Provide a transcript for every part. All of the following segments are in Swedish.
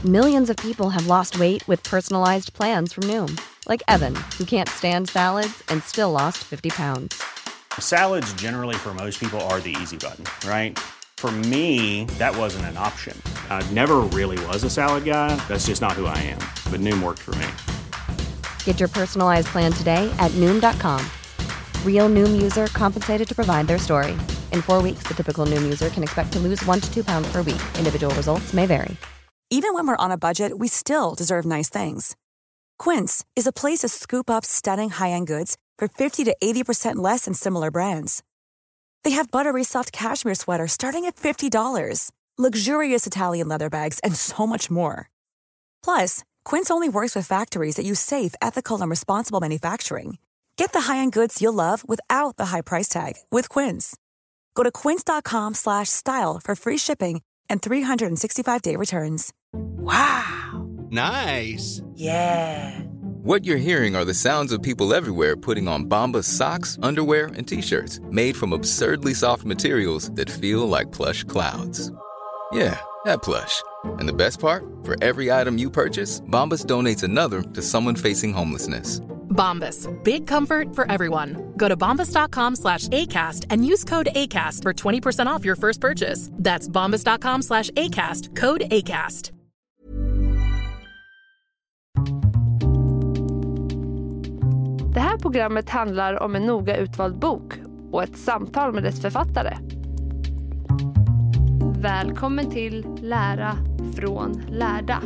Millions of people have lost weight with personalized plans from Noom. Like Evan, who can't stand salads and still lost 50 pounds. Salads generally for most people are the easy button, right? For me, that wasn't an option. I never really was a salad guy. That's just not who I am. But Noom worked for me. Get your personalized plan today at Noom.com. Real Noom user compensated to provide their story. In 4 weeks, the typical Noom user can expect to lose 1 to 2 pounds per week. Individual results may vary. Even when we're on a budget, we still deserve nice things. Quince is a place to scoop up stunning high-end goods for 50 to 80% less than similar brands. They have buttery soft cashmere sweaters starting at $50, luxurious Italian leather bags, and so much more. Plus, Quince only works with factories that use safe, ethical, and responsible manufacturing. Get the high-end goods you'll love without the high price tag with Quince. Go to quince.com/style for free shipping and 365-day returns. Wow. Nice. Yeah. What you're hearing are the sounds of people everywhere putting on Bombas socks, underwear, and T-shirts made from absurdly soft materials that feel like plush clouds. Yeah, that plush. And the best part? For every item you purchase, Bombas donates another to someone facing homelessness. Bombas. Big comfort for everyone. Go to bombas.com/ACAST and use code ACAST for 20% off your first purchase. That's bombas.com/ACAST. Code ACAST. Det här programmet handlar om en noga utvald bok och ett samtal med dess författare. Välkommen till Lära från lärda.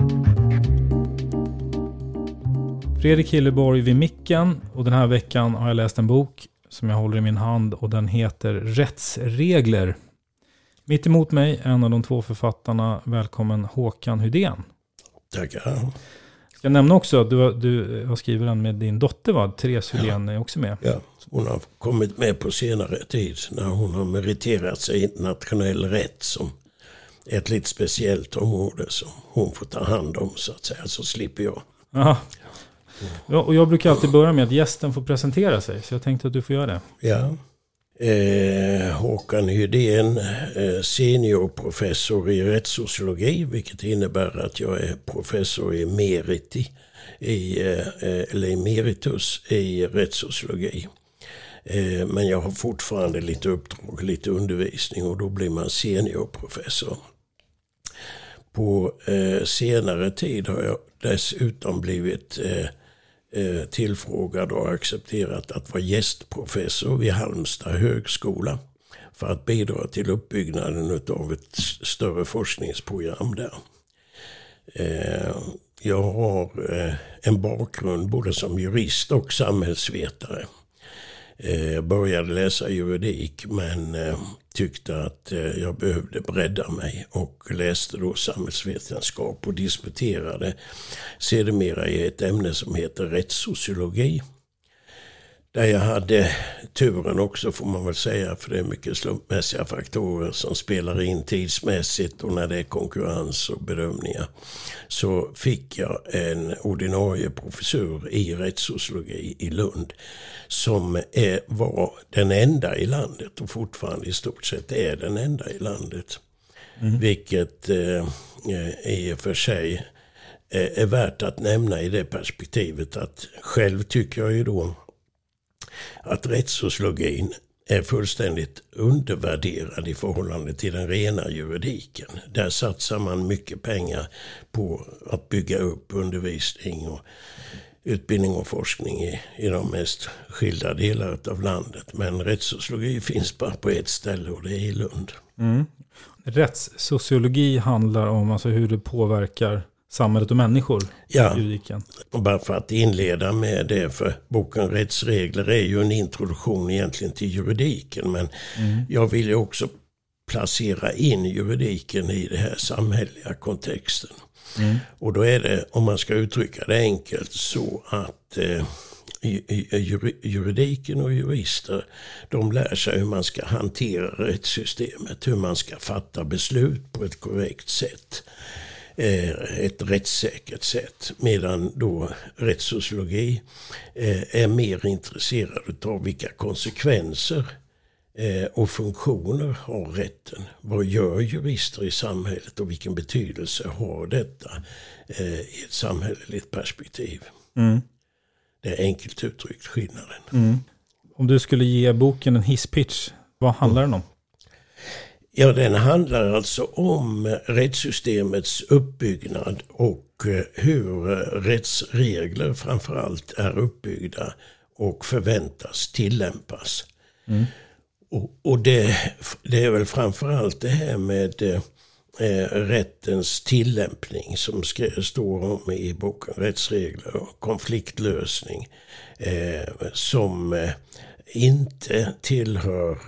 Fredrik Hilleborg vid micken, och den här veckan har jag läst en bok som jag håller i min hand och den heter Rättsregler. Mitt emot mig, en av de 2 författarna, välkommen Håkan Hydén. Tackar. Jag nämner också att du har skrivit den med din dotter, va? Therese Hydén är också med. Ja, hon har kommit med på senare tid när hon har meriterat sig i internationell rätt som ett lite speciellt område som hon får ta hand om, så att säga, så slipper jag. Aha. Ja, och jag brukar alltid börja med att gästen får presentera sig, så jag tänkte att du får göra det. Ja. Håkan Hydén, seniorprofessor i rättssociologi, vilket innebär att jag är professor emeritus i rättssociologi. Men jag har fortfarande lite uppdrag, lite undervisning, och då blir man seniorprofessor. På senare tid har jag dessutom blivit tillfrågad och accepterat att vara gästprofessor vid Halmstad högskola för att bidra till uppbyggnaden av ett större forskningsprogram där. Jag har en bakgrund både som jurist och samhällsvetare. Jag började läsa juridik men tyckte att jag behövde bredda mig och läste då samhällsvetenskap och disputerade sedermera i ett ämne som heter rättssociologi. Där jag hade turen också, får man väl säga, för det är mycket slumpmässiga faktorer som spelar in tidsmässigt och när det är konkurrens och bedömningar. Så fick jag en ordinarie professur i rättssociologi i Lund som var den enda i landet och fortfarande i stort sett är den enda i landet. Vilket i och för sig är värt att nämna i det perspektivet att själv tycker jag ju då att rättssociologin är fullständigt undervärderad i förhållande till den rena juridiken. Där satsar man mycket pengar på att bygga upp undervisning och utbildning och forskning i de mest skilda delar av landet. Men rättssociologi finns bara på ett ställe och det är i Lund. Rättssociologi handlar om alltså hur det påverkar samhället och människor. Ja, och bara för att inleda med det, för boken Rättsregler är ju en introduktion egentligen till juridiken, men jag vill ju också placera in juridiken i det här samhälleliga kontexten. Och då är det, om man ska uttrycka det enkelt, så att juridiken och jurister, de lär sig hur man ska hantera rättssystemet, hur man ska fatta beslut på ett korrekt sätt, ett rättssäkert sätt, medan då rättssociologi är mer intresserad av vilka konsekvenser och funktioner har rätten. Vad gör jurister i samhället och vilken betydelse har detta i ett samhälleligt perspektiv? Det är enkelt uttryckt skillnaden. Om du skulle ge boken en hisspitch, vad handlar den om? Ja, den handlar alltså om rättssystemets uppbyggnad och hur rättsregler framförallt är uppbyggda och förväntas tillämpas. Och det är väl framförallt det här med rättens tillämpning som står om i boken, rättsregler och konfliktlösning, som inte tillhör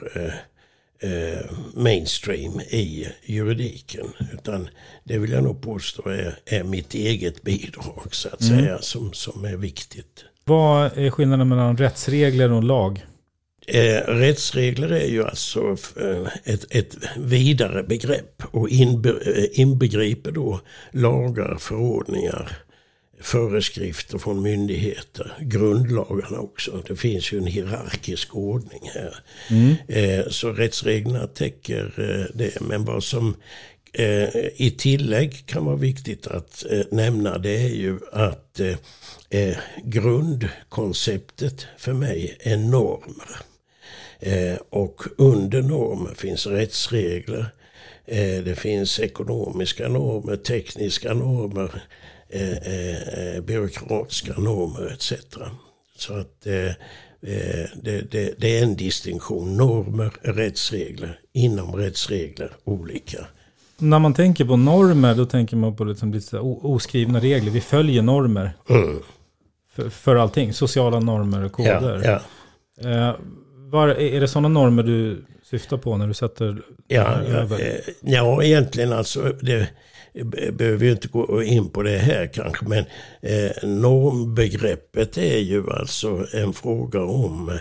mainstream i juridiken, utan det vill jag nog påstå är mitt eget bidrag så att säga som är viktigt. Vad är skillnaden mellan rättsregler och lag? Rättsregler är ju alltså ett vidare begrepp och inbegriper då lagar, förordningar, föreskrifter från myndigheter, grundlagarna också. Det finns ju en hierarkisk ordning här. Så rättsreglerna täcker det. Men vad som i tillägg kan vara viktigt att nämna, det är ju att grundkonceptet för mig är normer. Och under normer finns rättsregler. Det finns ekonomiska normer, tekniska normer, byråkratiska normer etc. Så att det är en distinktion. Normer, rättsregler, inom rättsregler olika. När man tänker på normer, då tänker man på liksom lite oskrivna regler. Vi följer normer för allting. Sociala normer och koder. Ja. Är det sådana normer du syftar på när du sätter över? Ja, egentligen alltså det behöver ju inte gå in på det här kanske, men normbegreppet är ju alltså en fråga om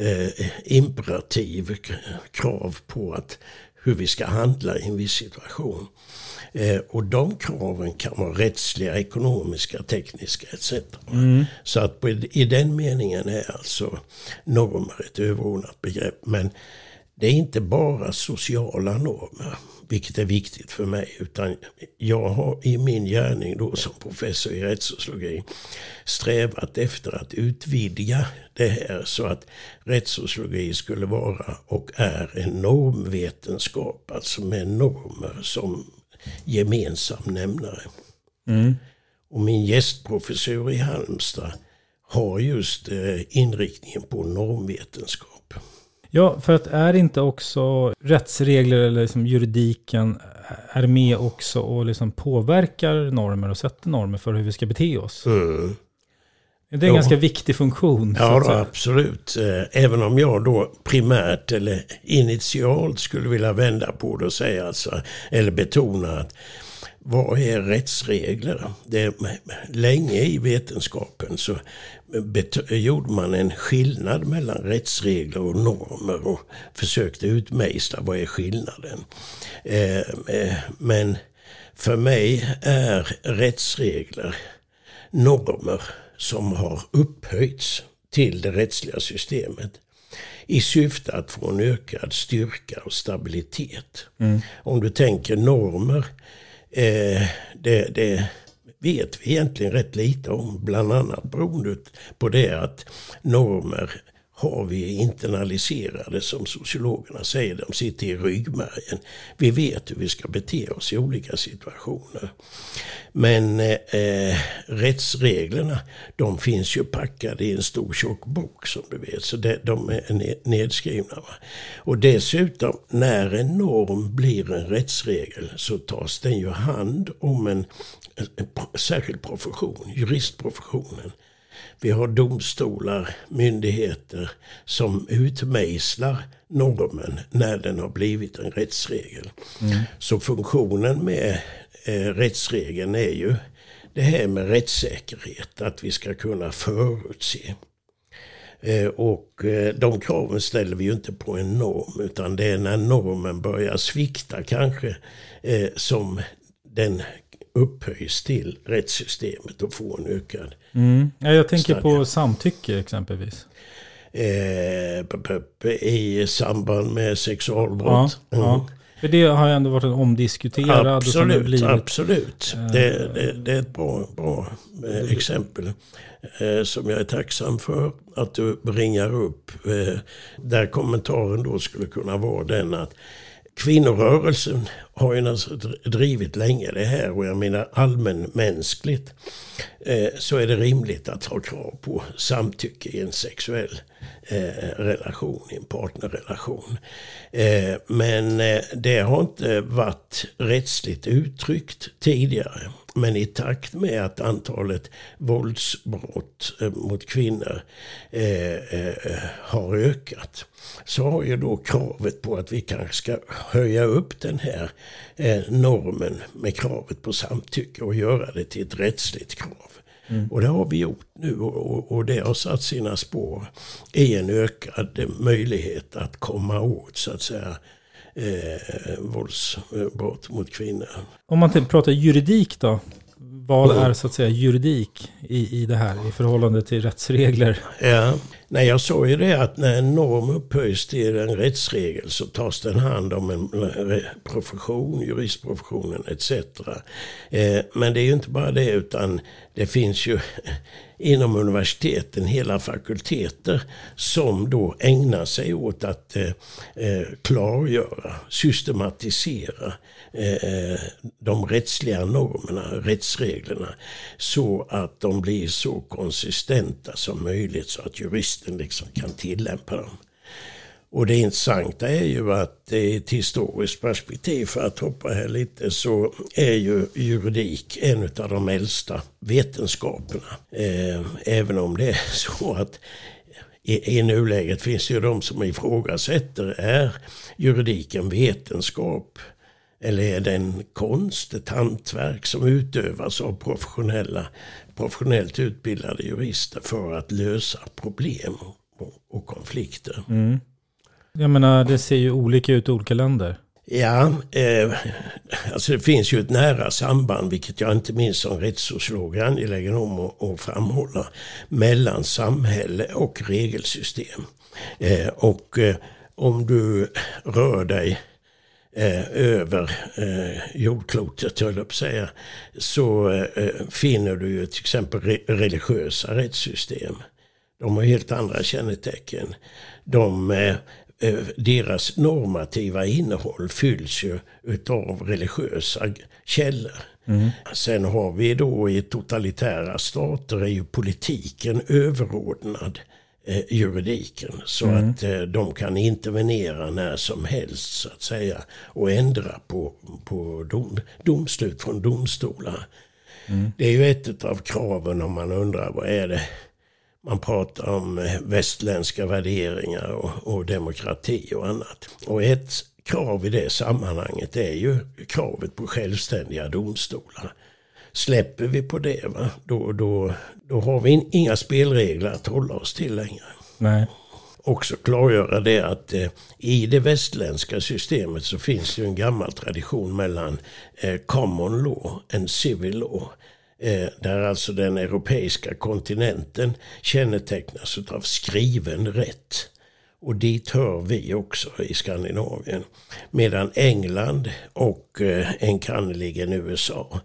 imperativ krav på att hur vi ska handla i en viss situation. Och de kraven kan vara rättsliga, ekonomiska, tekniska etc. Så att i den meningen är alltså normer ett överordnat begrepp. Men det är inte bara sociala normer, vilket är viktigt för mig, utan jag har i min gärning då som professor i rättssociologi strävat efter att utvidga det här så att rättssociologi skulle vara och är en normvetenskap, alltså med normer som gemensam nämnare. Och min gästprofessor i Halmstad har just inriktningen på normvetenskap. Ja, för att är inte också rättsregler eller liksom juridiken är med också och liksom påverkar normer och sätter normer för hur vi ska bete oss? Det är en ganska viktig funktion. Ja, då, absolut. Även om jag då primärt eller initialt skulle vilja vända på det och säga alltså, eller betona att vad är rättsregler? Länge i vetenskapen så gjorde man en skillnad mellan rättsregler och normer och försökte utmejsla vad är skillnaden. Men för mig är rättsregler normer som har upphöjts till det rättsliga systemet i syfte att få en ökad styrka och stabilitet. Om du tänker normer, det vet vi egentligen rätt lite om, bland annat beroende på det att normer har vi internaliserade, som sociologerna säger, de sitter i ryggmärgen. Vi vet hur vi ska bete oss i olika situationer. Men rättsreglerna, de finns ju packade i en stor tjock bok som du vet, så de är nedskrivna. Va? Och dessutom, när en norm blir en rättsregel så tas den ju hand om en särskild profession, juristprofessionen. Vi har domstolar, myndigheter som utmejslar normen när den har blivit en rättsregel. Så funktionen med rättsregeln är ju det här med rättssäkerhet, att vi ska kunna förutse. Och de kraven ställer vi ju inte på en norm, utan det är när normen börjar svikta kanske som den upphöjs till rättssystemet och får en ökad Jag tänker på samtycke exempelvis. i samband med sexualbrott. Ja. För det har ju ändå varit en omdiskuterad. Absolut. Det är ett bra exempel som jag är tacksam för att du bringar upp. Där kommentaren då skulle kunna vara den att kvinnorörelsen har ju drivit länge det här, och jag menar allmänmänskligt så är det rimligt att ha krav på samtycke i en sexuell relation, i en partnerrelation. Men det har inte varit rättsligt uttryckt tidigare. Men i takt med att antalet våldsbrott mot kvinnor har ökat, så har ju då kravet på att vi kanske ska höja upp den här normen med kravet på samtycke och göra det till ett rättsligt krav. Och det har vi gjort nu, och det har satt sina spår i en ökad möjlighet att komma åt, så att säga, våldsbrott mot kvinnor. Om man pratar juridik då, vad är så att säga juridik i det här i förhållande till rättsregler? Ja, nej, jag sa ju det att när en norm upphöjs till en rättsregel så tas den hand om en profession, juristprofessionen etc. Men det är ju inte bara det, utan det finns ju inom universiteten hela fakulteter som då ägnar sig åt att klargöra, systematisera de rättsliga normerna, rättsreglerna, så att de blir så konsistenta som möjligt så att juristen liksom kan tillämpa dem. Och det intressanta är ju att i ett historiskt perspektiv, för att hoppa här lite, så är ju juridik en av de äldsta vetenskaperna. Även om det är så att i nuläget finns det ju de som ifrågasätter, är juridiken vetenskap? Eller är det en konst, ett hantverk som utövas av professionellt utbildade jurister för att lösa problem och konflikter? Mm. Jag menar, det ser ju olika ut i olika länder. Ja, alltså det finns ju ett nära samband, vilket jag inte minst som rättssociolog är angelägen om att framhålla, mellan samhälle och regelsystem. Och om du rör dig över jordklotet, höll jag på att säga, så finner du ju till exempel religiösa rättssystem. De har helt andra kännetecken. Deras normativa innehåll fylls ju utav religiösa källor. Sen har vi då i totalitära stater är ju politiken överordnad juridiken, så att de kan intervenera när som helst, så att säga, och ändra på domslut från domstolar. Det är ju ett av kraven om man undrar vad är det. Man pratar om västländska värderingar och demokrati och annat. Och ett krav i det sammanhanget är ju kravet på självständiga domstolar. Släpper vi på det, då har vi inga spelregler att hålla oss till längre. Nej. Också klargöra det att i det västländska systemet så finns det ju en gammal tradition mellan common law och civil law. Där alltså den europeiska kontinenten kännetecknas av skriven rätt. Och dit hör vi också i Skandinavien. Medan England och enkannerligen USA,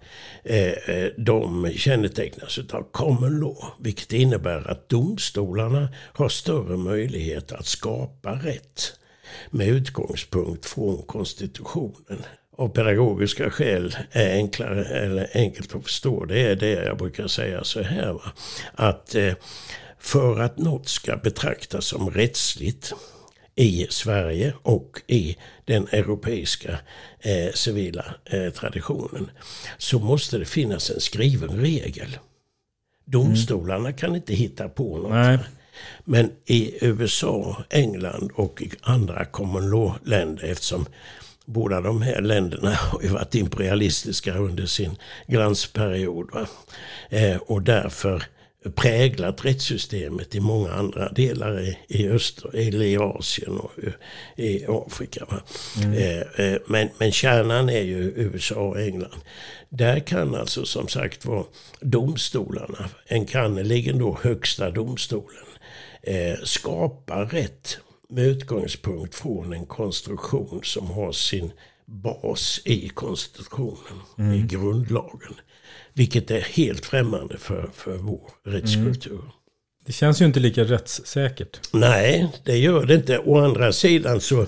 de kännetecknas av common law. Vilket innebär att domstolarna har större möjlighet att skapa rätt med utgångspunkt från konstitutionen. Av pedagogiska skäl är enklare eller enkelt att förstå. Det är det jag brukar säga så här. Va? Att för att något ska betraktas som rättsligt i Sverige och i den europeiska civila traditionen, så måste det finnas en skriven regel. Domstolarna kan inte hitta på något. Nej. Men i USA, England och andra common law-länder, eftersom båda de här länderna har ju varit imperialistiska under sin gransperiod, va? Och därför präglat rättssystemet i många andra delar i eller i Asien och i Afrika. Va? Men kärnan är ju USA och England. Där kan alltså som sagt vara domstolarna, enkannerligen då högsta domstolen, skapar rätt med utgångspunkt från en konstruktion som har sin bas i konstitutionen, i grundlagen. Vilket är helt främmande för vår rättskultur. Det känns ju inte lika rättssäkert. Nej, det gör det inte. Å andra sidan så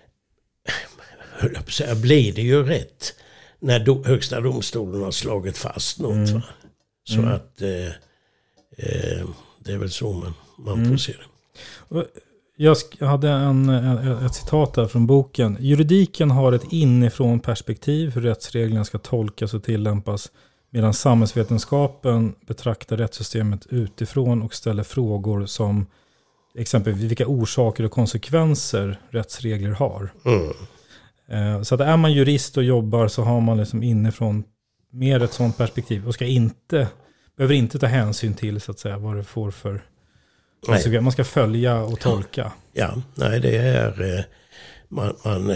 blir det ju rätt när högsta domstolen har slagit fast något. Va? Så att det är väl så man får se det. Jag hade ett citat där från boken. Juridiken har ett inifrån perspektiv hur rättsreglerna ska tolkas och tillämpas, medan samhällsvetenskapen betraktar rättssystemet utifrån och ställer frågor som exempelvis vilka orsaker och konsekvenser rättsregler har. Så att är man jurist och jobbar så har man liksom inifrån mer ett sådant perspektiv och behöver inte ta hänsyn till så att säga vad det får för... Nej. Man ska följa och tolka. Ja, nej det är... Man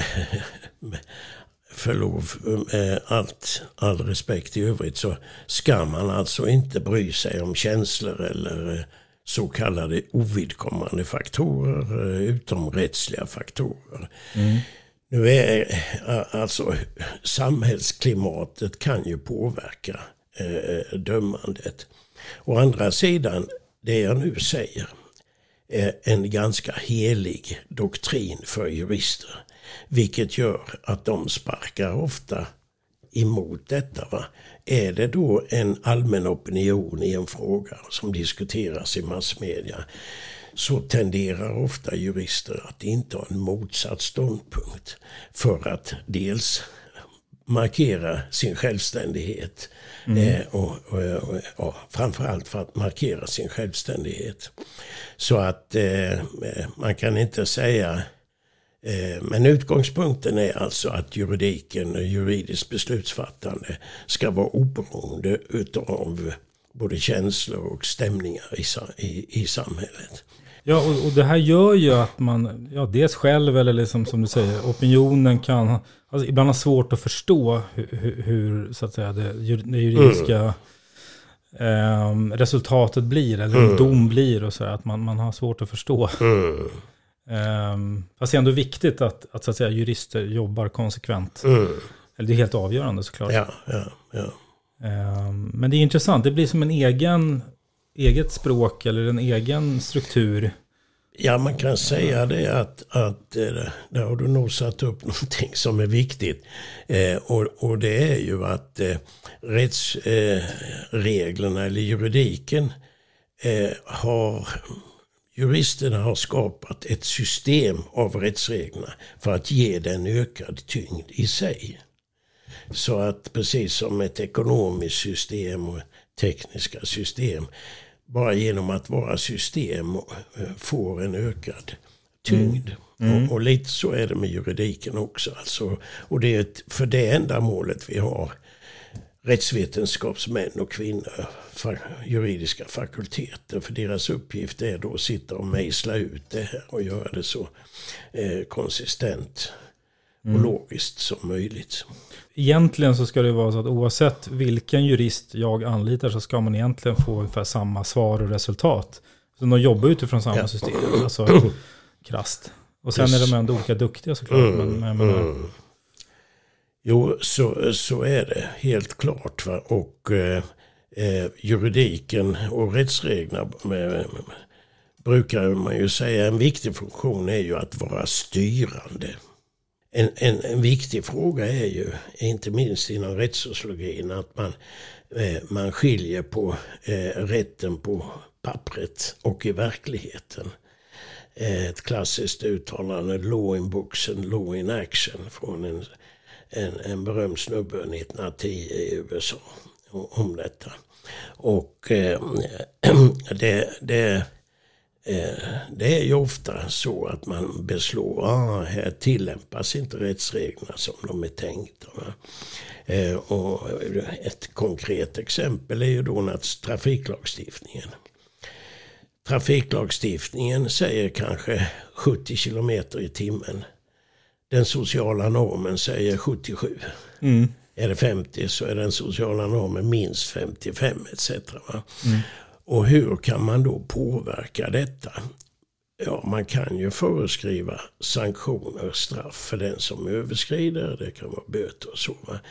förlov med all respekt i övrigt så ska man alltså inte bry sig om känslor eller så kallade ovidkommande faktorer, utomrättsliga faktorer. Nu är alltså samhällsklimatet kan ju påverka dömandet. Å andra sidan, det jag nu säger är en ganska helig doktrin för jurister. Vilket gör att de sparkar ofta emot detta. Va? Är det då en allmän opinion i en fråga som diskuteras i massmedia så tenderar ofta jurister att inte ha en motsatt ståndpunkt för att dels markera sin självständighet och framförallt för att markera sin självständighet. Så att man kan inte säga, men utgångspunkten är alltså att juridiken och juridiskt beslutsfattande ska vara oberoende utav både känslor och stämningar i samhället. Ja, och det här gör ju att man, dels själv eller liksom, som du säger, opinionen kan ibland ha svårt att förstå hur så att säga, det juridiska resultatet blir, eller en dom blir och så här, att man har svårt att förstå. Fast det är ändå viktigt att så att säga, jurister jobbar konsekvent. Eller det är helt avgörande såklart. Ja. Men det är intressant, det blir som en eget språk eller en egen struktur. Ja, man kan säga det att där har du nog satt upp någonting som är viktigt. Och det är ju att rättsreglerna eller juridiken juristerna har skapat ett system av rättsreglerna för att ge den ökad tyngd i sig. Så att precis som ett ekonomiskt system och tekniska system, bara genom att vara system får en ökad tyngd. Och lite så är det med juridiken också. Alltså, och det är för det ändamålet vi har rättsvetenskapsmän och kvinnor, juridiska fakulteter. För deras uppgift är då att sitta och mejsla ut det här och göra det så konsistent och logiskt som möjligt. Egentligen så ska det vara så att oavsett vilken jurist jag anlitar så ska man egentligen få ungefär samma svar och resultat. Så de jobbar utifrån samma system, alltså krasst. Och sen är de ändå olika duktiga såklart. Jo, så är det helt klart. Va? Och juridiken och rättsreglerna brukar man ju säga en viktig funktion är ju att vara styrande. En viktig fråga är ju, inte minst inom rättssociologin, att man skiljer på rätten på pappret och i verkligheten. Ett klassiskt uttalande, law in books and law in action, från en berömd snubbe 1910 i USA om detta. Och det är ju ofta så att man beslår här tillämpas inte rättsreglerna som de är tänkta. Och ett konkret exempel är ju då trafiklagstiftningen. Trafiklagstiftningen säger kanske 70 kilometer i timmen. Den sociala normen säger 77. Är det 50 så är den sociala normen minst 55 etc. Va? Och hur kan man då påverka detta? Ja, man kan ju föreskriva sanktioner, straff för den som överskrider. Det kan vara böter och så.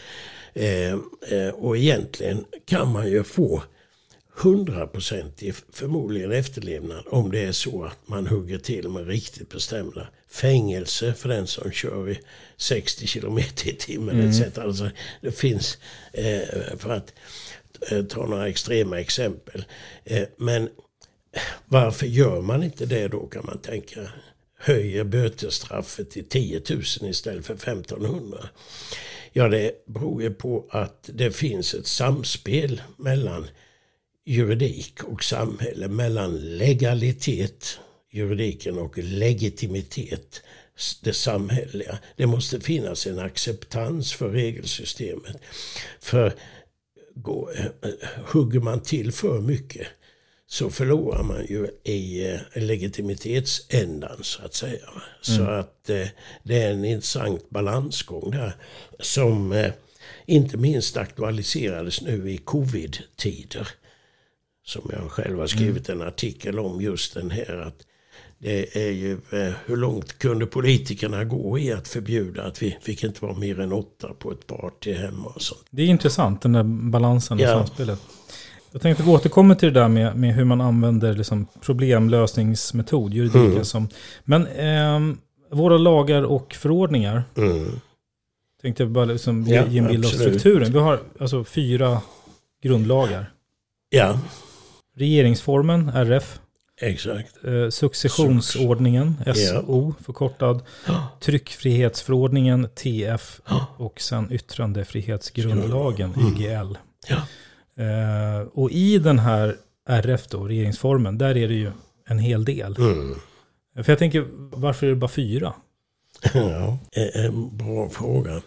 Och egentligen kan man ju få 100% förmodligen efterlevnad om det är så att man hugger till med riktigt bestämda fängelse för den som kör i 60 km i timmen etc. Alltså, det finns, för att ta några extrema exempel. Men varför gör man inte det då, kan man tänka? Höjer bötesstraffet till 10 000 istället för 1500. Ja, det beror ju på att det finns ett samspel mellan juridik och samhälle, mellan legalitet, juridiken, och legitimitet, det samhälleliga. Det måste finnas en acceptans för regelsystemet. För hugger man till för mycket så förlorar man ju i legitimitetsändan, så att säga. Så att det är en intressant balansgång där som inte minst aktualiserades nu i covid-tider. Som jag själv har skrivit en artikel om, just den här, att det är ju hur långt kunde politikerna gå i att förbjuda att vi fick inte vara mer än 8 på ett party hemma och sånt. Det är intressant, den där balansen och samspelet. Jag tänkte återkomma till det där med hur man använder liksom problemlösningsmetod, juridiken som. Men våra lagar och förordningar, tänkte jag bara liksom ge en bild av strukturen. Vi har alltså 4 grundlagar. Ja. Regeringsformen, RF. Exakt. Successionsordningen, SO förkortad. Tryckfrihetsförordningen, TF. Och sen yttrandefrihetsgrundlagen, YGL. Ja. Och i den här RF då, regeringsformen, där är det ju en hel del. För jag tänker, varför är det bara 4? Ja, en bra fråga.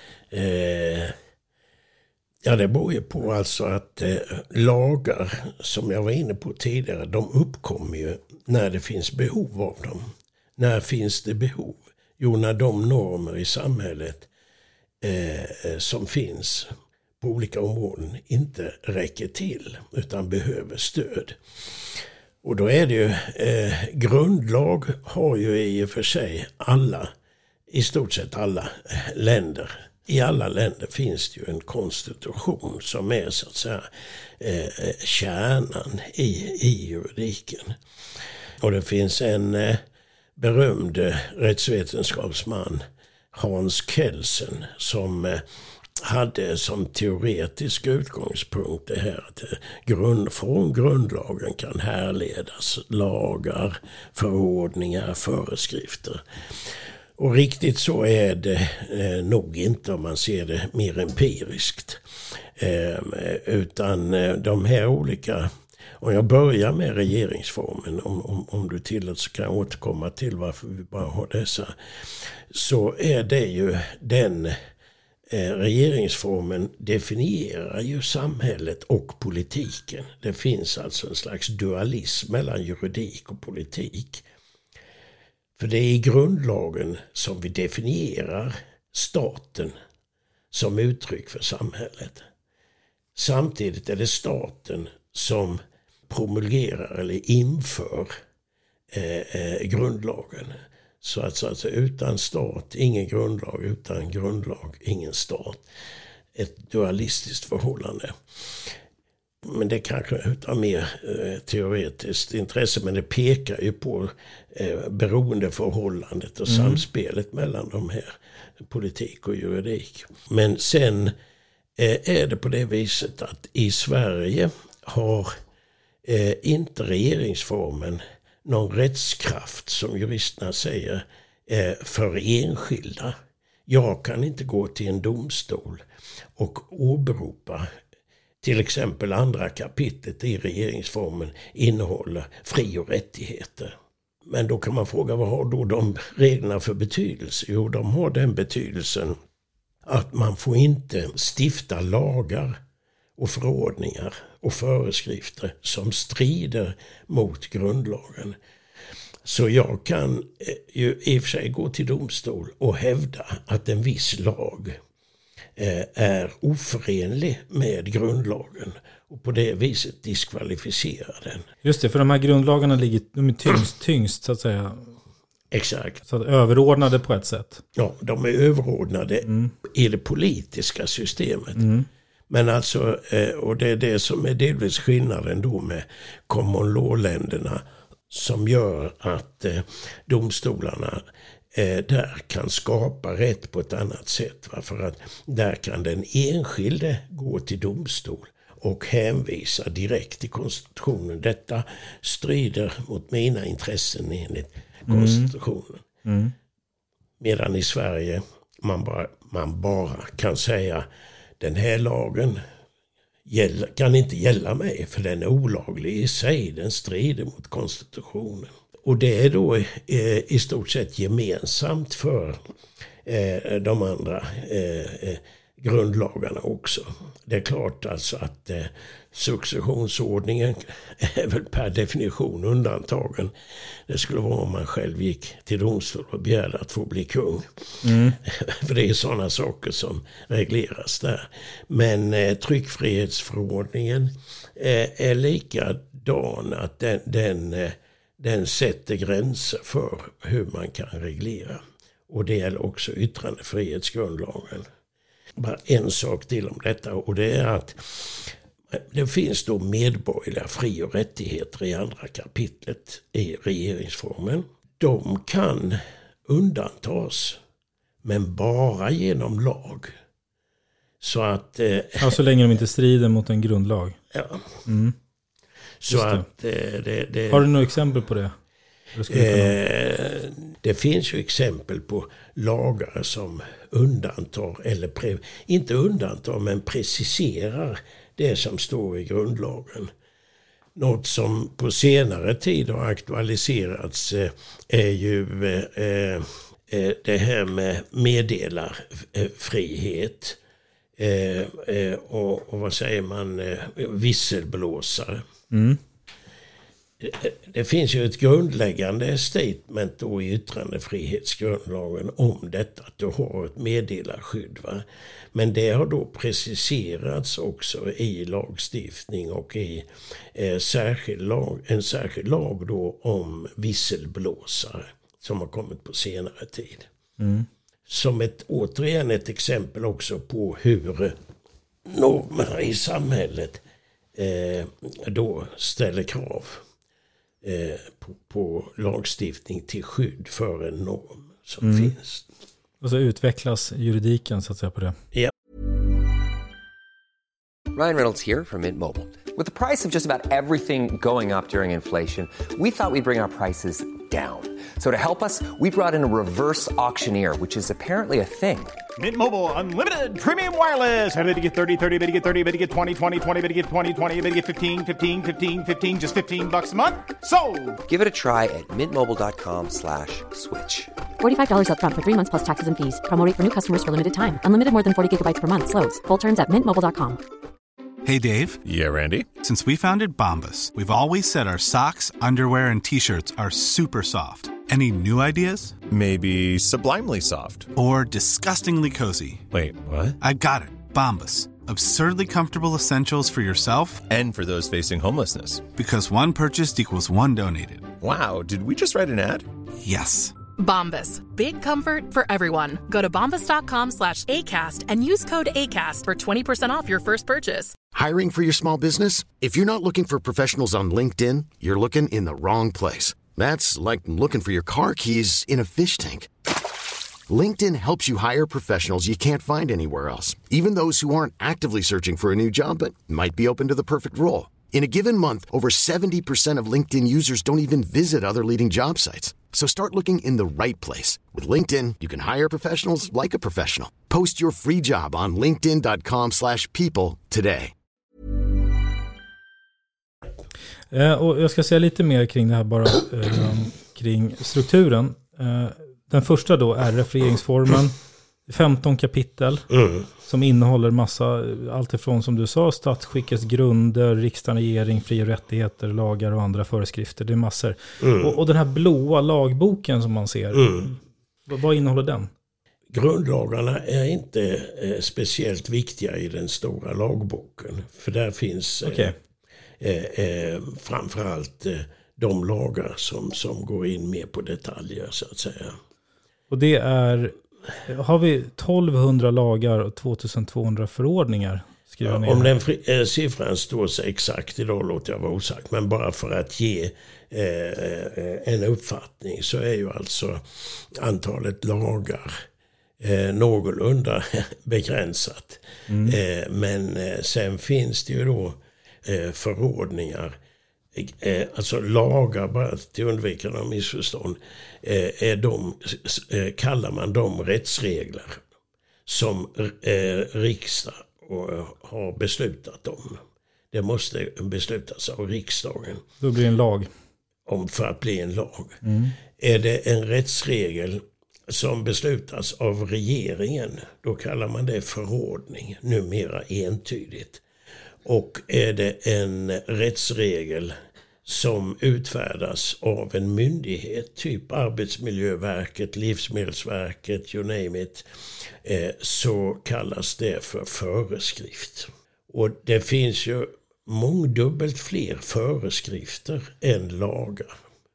Ja, det beror ju på alltså att lagar, som jag var inne på tidigare, de uppkommer ju när det finns behov av dem. När finns det behov? Jo, när de normer i samhället som finns på olika områden inte räcker till utan behöver stöd. Och då är det ju, grundlag har ju i och för sig i stort sett alla länder. I alla länder finns det ju en konstitution som är så att säga kärnan i juridiken. Och det finns en berömd rättsvetenskapsman, Hans Kelsen, som hade som teoretisk utgångspunkt det här att från grundlagen kan härledas lagar, förordningar, föreskrifter. Och riktigt så är det nog inte om man ser det mer empiriskt. Utan de här olika, och jag börjar med regeringsformen, om du tillåter så kan jag återkomma till varför vi bara har dessa. Så är det ju den regeringsformen definierar ju samhället och politiken. Det finns alltså en slags dualism mellan juridik och politik. För det är i grundlagen som vi definierar staten som uttryck för samhället. Samtidigt är det staten som promulgerar eller inför grundlagen. Så att utan stat, ingen grundlag, utan grundlag, ingen stat. Ett dualistiskt förhållande. Men det kanske utan mer teoretiskt intresse, men det pekar ju på beroendeförhållandet och samspelet mellan de här, politik och juridik. Men sen är det på det viset att i Sverige har inte regeringsformen någon rättskraft, som juristerna säger, för enskilda. Jag kan inte gå till en domstol och åberopa till exempel 2 kapitlet i regeringsformen innehåller fri- och rättigheter. Men då kan man fråga, vad har då de reglerna för betydelse? Jo, de har den betydelsen att man får inte stifta lagar och förordningar och föreskrifter som strider mot grundlagen. Så jag kan ju i och för sig gå till domstol och hävda att en viss lag är oförenlig med grundlagen. och på det viset diskvalificera den. Just det, för de här grundlagarna de är tyngst så att säga. Exakt. Så att överordnade på ett sätt. Ja, de är överordnade i det politiska systemet. Men alltså, och det är det som är delvis skillnaden då med common law-länderna som gör att domstolarna där kan skapa rätt på ett annat sätt. Va? För att där kan den enskilde gå till domstol och hänvisa direkt till konstitutionen. Detta strider mot mina intressen enligt konstitutionen. Medan i Sverige man bara kan säga den här lagen kan inte gälla mig för den är olaglig i sig. Den strider mot konstitutionen. Och det är då i stort sett gemensamt för de andra grundlagarna också. Det är klart alltså att successionsordningen är väl per definition undantagen. Det skulle vara om man själv gick till domstol och begärde att få bli kung. För det är sådana saker som regleras där. Men tryckfrihetsförordningen är likadan att den sätter gränser för hur man kan reglera. Och det gäller också yttrandefrihetsgrundlagen. Bara en sak till om detta, och det är att det finns då medborgerliga fri- och rättigheter i andra kapitlet i regeringsformen. De kan undantas, men bara genom lag. Så att... så länge de inte strider mot en grundlag. Ja. Så att har du några exempel på det? Det finns ju exempel på lagar som undantar, eller inte undantar, men preciserar det som står i grundlagen. Något som på senare tid har aktualiserats är ju det här med meddelarfrihet och vad säger man, visselblåsare. Det finns ju ett grundläggande statement då i yttrandefrihetsgrundlagen om detta, att du har ett meddelarskydd. Va? Men det har då preciserats också i lagstiftning och i en särskild lag då om visselblåsare som har kommit på senare tid. Som återigen ett exempel också på hur normerna i samhället då ställer krav på lagstiftning till skydd för en norm som finns. Och så utvecklas juridiken så att säga på det. Ja. Ryan Reynolds here from Mint Mobile. With the price of just about everything going up during inflation, we thought we'd bring our prices down. So to help us, we brought in a reverse auctioneer, which is apparently a thing. Mint Mobile Unlimited Premium Wireless. How to get 30, 30, bit to get 30, bit to get 20, 20, 20, bit to get 20, 20, bit to get 15, 15, 15, 15, just $15 a month? Sold! Give it a try at mintmobile.com/switch. $45 up front for 3 months plus taxes and fees. Promo rate for new customers for limited time. Unlimited more than 40 gigabytes per month. Slows full terms at mintmobile.com. Hey, Dave. Yeah, Randy. Since we founded Bombas, we've always said our socks, underwear, and T-shirts are super soft. Any new ideas? Maybe sublimely soft. Or disgustingly cozy. Wait, what? I got it. Bombas. Absurdly comfortable essentials for yourself and for those facing homelessness. Because one purchased equals one donated. Wow, did we just write an ad? Yes. Bombas. Big comfort for everyone. Go to bombas.com/ACAST and use code ACAST for 20% off your first purchase. Hiring for your small business? If you're not looking for professionals on LinkedIn, you're looking in the wrong place. That's like looking for your car keys in a fish tank. LinkedIn helps you hire professionals you can't find anywhere else, even those who aren't actively searching for a new job but might be open to the perfect role. In a given month, over 70% of LinkedIn users don't even visit other leading job sites. So start looking in the right place. With LinkedIn, you can hire professionals like a professional. Post your free job on linkedin.com/people today. Och jag ska säga lite mer kring det här bara kring strukturen. Den första då är regeringsformen. 15 kapitel som innehåller massa, allt ifrån som du sa, statsskickets grunder, riksdagen, regering, fri- och rättigheter, lagar och andra föreskrifter. Det är massor. Och den här blåa lagboken som man ser, vad innehåller den? grundlagarna är inte speciellt viktiga i den stora lagboken. För där finns framförallt de lagar som går in mer på detaljer så att säga. Och det är, har vi 1200 lagar och 2200 förordningar? Om den siffran står sig exakt idag låter jag vara osagt. Men bara för att ge en uppfattning så är ju alltså antalet lagar någorlunda begränsat. Men sen finns det ju då förordningar. Alltså lagar, bara till undvikande av missförstånd, kallar man de rättsregler som riksdag har beslutat om. Det måste beslutas av riksdagen. Då blir det en lag. För att bli en lag. Är det en rättsregel som beslutas av regeringen, då kallar man det förordning, numera entydigt. Och är det en rättsregel som utfärdas av en myndighet, typ Arbetsmiljöverket, Livsmedelsverket, you name it, så kallas det för föreskrift. Och det finns ju mångdubbelt fler föreskrifter än lagar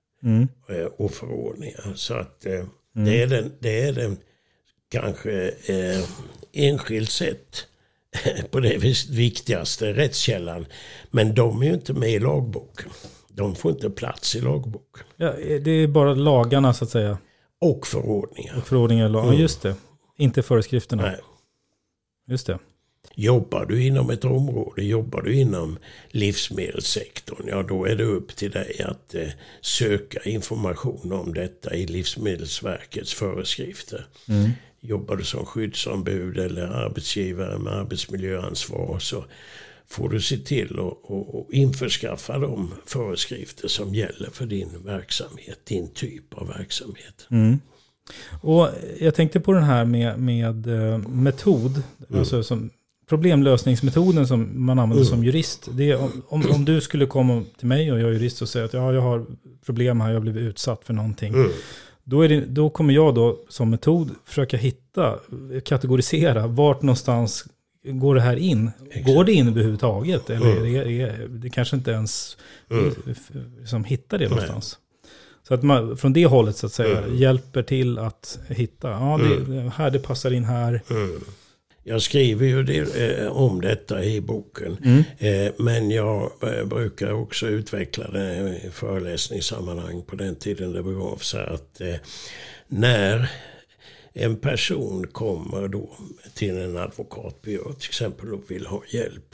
och förordningar. Så att det är den kanske enskilt sett på det viktigaste rättskällan. Men de är ju inte med i lagboken. De får inte plats i lagboken. Ja, det är bara lagarna så att säga. Och förordningar. Och förordningar, ja just det. Inte föreskrifterna. Nej. Just det. Jobbar du inom ett område, jobbar du inom livsmedelssektorn, ja då är det upp till dig att söka information om detta i Livsmedelsverkets föreskrifter. Jobbar du som skyddsombud eller arbetsgivare med arbetsmiljöansvar så får du se till att införskaffa de föreskrifter som gäller för din verksamhet, din typ av verksamhet. Och jag tänkte på den här med metod, alltså som problemlösningsmetoden som man använder som jurist. Det är, om du skulle komma till mig och jag är jurist och säga att jag har problem här, jag har blivit utsatt för någonting. Då kommer jag då som metod försöka kategorisera vart någonstans går det här in. Exakt. Går det in överhuvudtaget? Eller är det kanske inte ens som hittar det någonstans? Så att man från det hållet så att säga hjälper till att hitta. Det passar in här. Jag skriver ju om detta i boken. Men jag brukar också utveckla det i föreläsningssammanhang på den tiden det begav sig. Att när en person kommer då till en advokatbyrå till exempel och vill ha hjälp.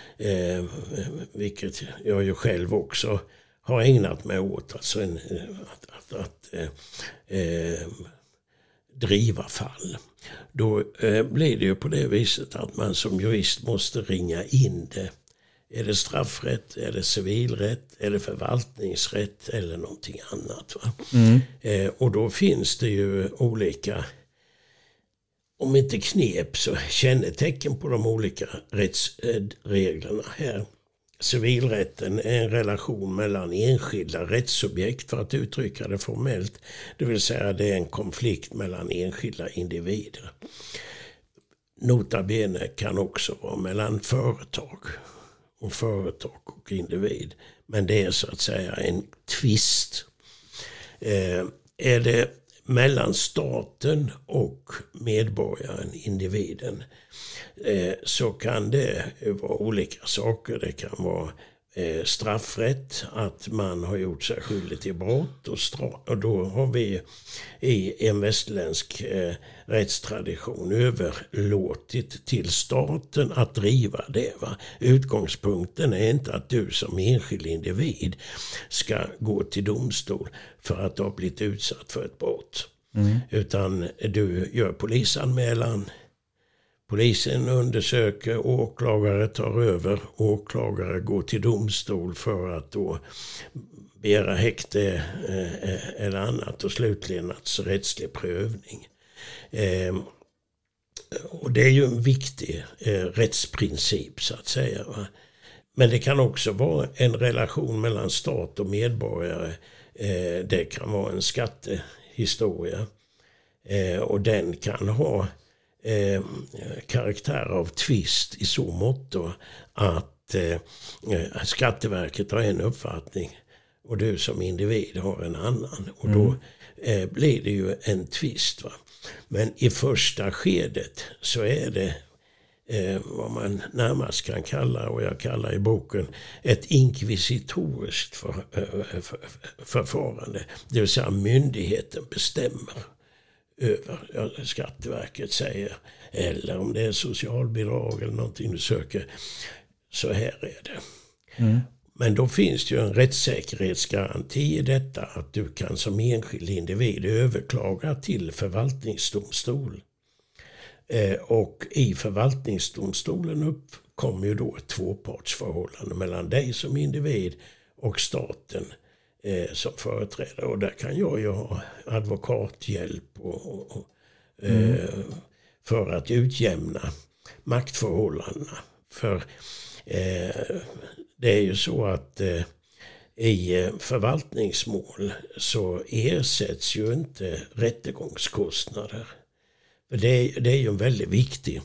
Vilket jag ju själv också har ägnat mig åt. Alltså att driva fall. Då blir det ju på det viset att man som jurist måste ringa in det. Är det straffrätt, är det civilrätt, är det förvaltningsrätt eller någonting annat. Va? Och då finns det ju olika, om inte knep så kännetecken på de olika rättsreglerna här. Civilrätten är en relation mellan enskilda rättssubjekt för att uttrycka det formellt. Det vill säga det är en konflikt mellan enskilda individer. Nota bene kan också vara mellan företag och individ. Men det är så att säga en tvist. Är det mellan staten och medborgaren, individen, så kan det vara olika saker. Det kan vara straffrätt, att man har gjort sig skyldig till brott och då har vi i en västerländsk rättstradition överlåtit till staten att driva det. Va? Utgångspunkten är inte att du som enskild individ ska gå till domstol för att du har blivit utsatt för ett brott. Utan du gör polisanmälan. Polisen undersöker, åklagare tar över, åklagare går till domstol för att då begära häkte eller annat och slutligen alltså rättslig prövning. Och det är ju en viktig rättsprincip så att säga. Va? Men det kan också vara en relation mellan stat och medborgare. Det kan vara en skattehistoria. Och den kan ha karaktär av tvist i så mått att Skatteverket har en uppfattning och du som individ har en annan. Och då blir det ju en tvist. Va? Men i första skedet så är det vad man närmast kan kalla, och jag kallar i boken, ett inkvisitoriskt förfarande. Det vill säga myndigheten bestämmer över, Skatteverket säger, eller om det är socialbidrag eller någonting du söker, så här är det. Men då finns det ju en rättssäkerhetsgaranti i detta, att du kan som enskild individ överklaga till förvaltningsdomstol. Och i förvaltningsdomstolen uppkommer ju då ett tvåpartsförhållande mellan dig som individ och staten som företrädare. Och där kan jag ju ha advokathjälp för att utjämna maktförhållandena. För det är ju så att i förvaltningsmål så ersätts ju inte rättegångskostnader. För det är ju en väldigt viktig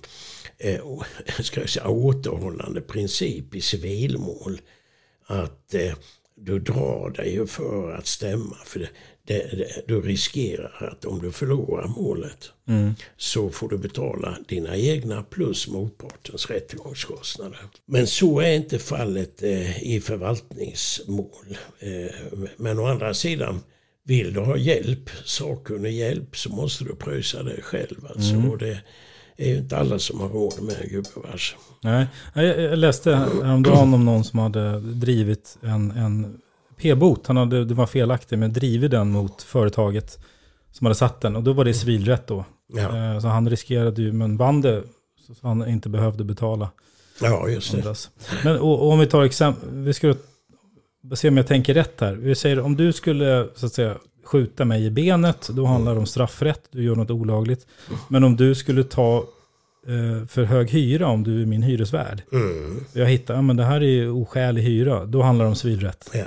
återhållande princip i civilmål, att du drar dig ju för att stämma, för du riskerar att om du förlorar målet så får du betala dina egna plus motpartens rättegångskostnader. Men så är inte fallet i förvaltningsmål. Men å andra sidan, vill du ha hjälp, sakkunnig hjälp, så måste du pröjsa det själv. Alltså. Och det är ju inte alla som har råd med gubevars. Nej, jag läste häromdagen om någon som hade drivit en p-bot. Det var felaktigt, men drivit den mot företaget som hade satt den. Och då var det civilrätt då. Ja. Så han riskerade ju, men vann det, så han inte behövde betala. Ja, just det. Men och om vi tar exempel, vi ska se om jag tänker rätt här. Vi säger, om du skulle så att säga skjuta mig i benet, då handlar det om straffrätt, du gör något olagligt. Men om du skulle ta för hög hyra, om du är min hyresvärd, jag hittar, men det här är oskälig hyra, då handlar det om civilrätt. Ja.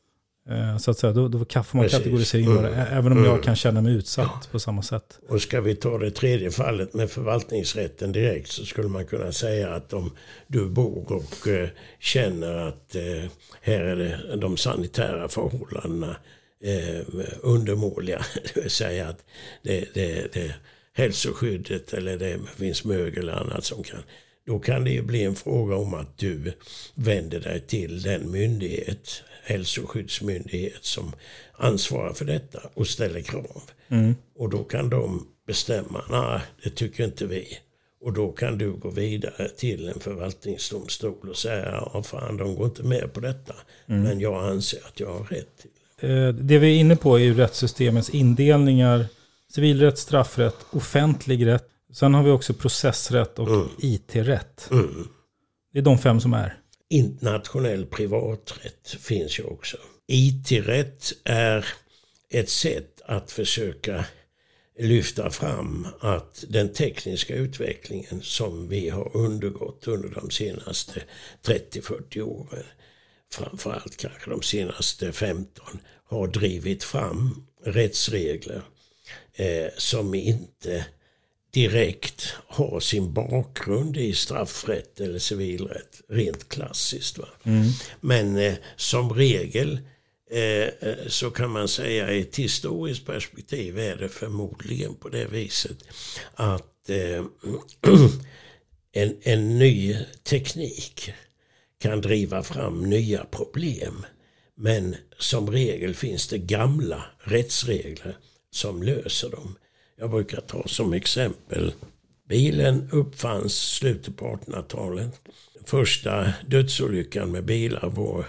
Så att säga, då får man kategorisera in det, även om jag kan känna mig utsatt på samma sätt. Och ska vi ta det tredje fallet med förvaltningsrätten direkt, så skulle man kunna säga att om du bor och känner att här är det de sanitära förhållandena undermåliga, det vill säga att det hälsoskyddet eller det finns mögel eller annat som kan, då kan det ju bli en fråga om att du vänder dig till den myndighet, hälsoskyddsmyndighet, som ansvarar för detta och ställer krav. Och då kan de bestämma, nej, det tycker inte vi. Och då kan du gå vidare till en förvaltningsdomstol och säga, ja fan, de går inte med på detta. Men jag anser att jag har rätt till det. Det vi är inne på är ju rättssystemets indelningar: civilrätt, straffrätt, offentlig rätt. Sen har vi också processrätt och IT-rätt. Det är de 5 som är. Internationell privaträtt finns ju också. IT-rätt är ett sätt att försöka lyfta fram att den tekniska utvecklingen som vi har undergått under de senaste 30-40 åren, framförallt kanske de senaste 15, har drivit fram rättsregler som inte direkt har sin bakgrund i straffrätt eller civilrätt, rent klassiskt. Va? Men som regel så kan man säga, i ett historiskt perspektiv är det förmodligen på det viset att en ny teknik kan driva fram nya problem. Men som regel finns det gamla rättsregler som löser dem. Jag brukar ta som exempel, bilen uppfanns slutet på 1800-talet. Första dödsolyckan med bilar var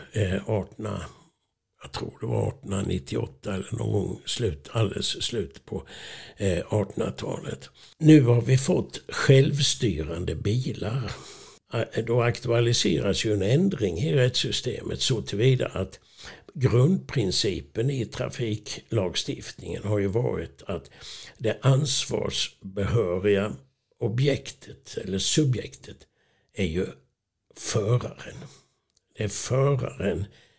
1898 eller någon gång alldeles slut på 1800-talet. Nu har vi fått självstyrande bilar. Då aktualiseras ju en ändring i rättssystemet så tillvida att grundprincipen i trafiklagstiftningen har ju varit att det ansvarsbehöriga objektet eller subjektet är ju föraren. Det är föraren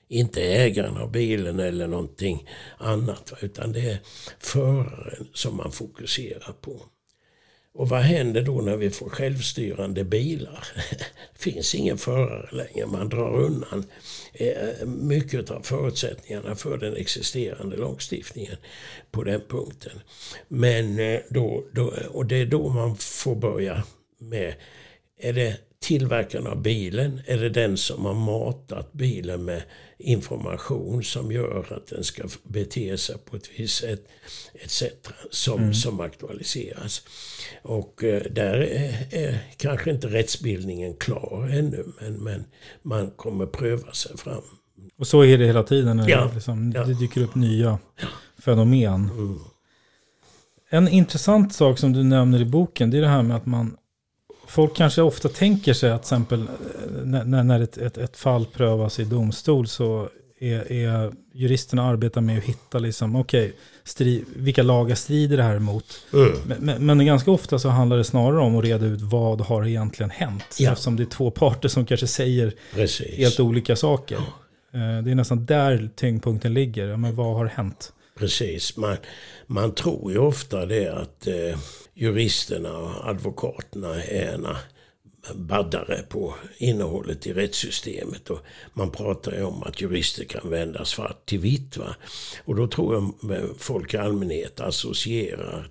Inte ägaren av bilen eller någonting annat, utan det är föraren som man fokuserar på. Och vad händer då när vi får självstyrande bilar? Det finns ingen förare längre. Man drar undan mycket av förutsättningarna för den existerande lagstiftningen på den punkten. Men och det är då man får börja med, är det tillverkaren av bilen? Är det den som har matat bilen med information som gör att den ska bete sig på ett visst sätt etc. som aktualiseras? Och där är kanske inte rättsbildningen klar ännu, men man kommer pröva sig fram. Och så är det hela tiden när Ja. det dyker upp nya fenomen. En intressant sak som du nämner i boken, det är det här med att folk kanske ofta tänker sig att till exempel när ett fall prövas i domstol så är juristerna arbetar med att hitta liksom, vilka lagar strider det här emot. Men ganska ofta så handlar det snarare om att reda ut vad har egentligen hänt. Ja. Eftersom det är två parter som kanske säger helt olika saker. Det är nästan där tyngdpunkten ligger. Men vad har hänt? Precis. Man tror ju ofta det att juristerna och advokaterna är ena baddare på innehållet i rättssystemet, och man pratar ju om att jurister kan vända svart till vitt, va? Och då tror jag folk i allmänhet associerar